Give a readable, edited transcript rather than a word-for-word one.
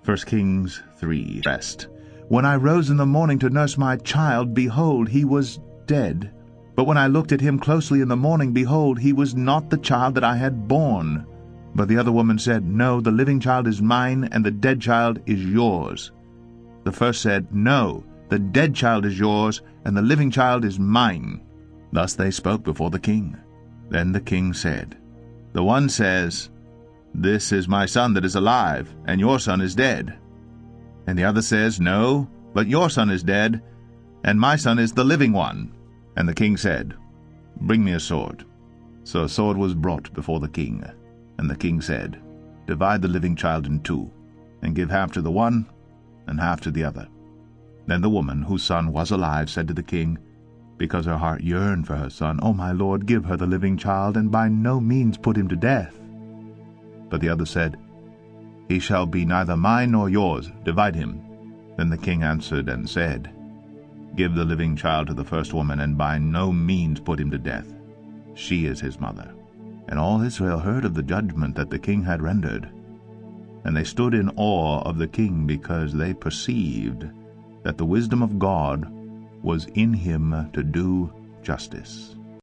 1 Kings 3. Rest. When I rose in the morning to nurse my child, behold, he was dead. But when I looked at him closely in the morning, behold, he was not the child that I had born. But the other woman said, No, the living child is mine, and the dead child is yours. The first said, No, the dead child is yours, and the living child is mine. Thus they spoke before the king. Then the king said, The one says, This is my son that is alive, and your son is dead. And the other says, No, but your son is dead, and my son is the living one. And the king said, Bring me a sword. So a sword was brought before the king. And the king said, Divide the living child in two, and give half to the one, and half to the other. Then the woman, whose son was alive, said to the king, because her heart yearned for her son, O my lord, give her the living child, and by no means put him to death. But the other said, He shall be neither mine nor yours, divide him. Then the king answered and said, Give the living child to the first woman, and by no means put him to death. She is his mother. And all Israel heard of the judgment that the king had rendered. And they stood in awe of the king, because they perceived that the wisdom of God was in him to do justice.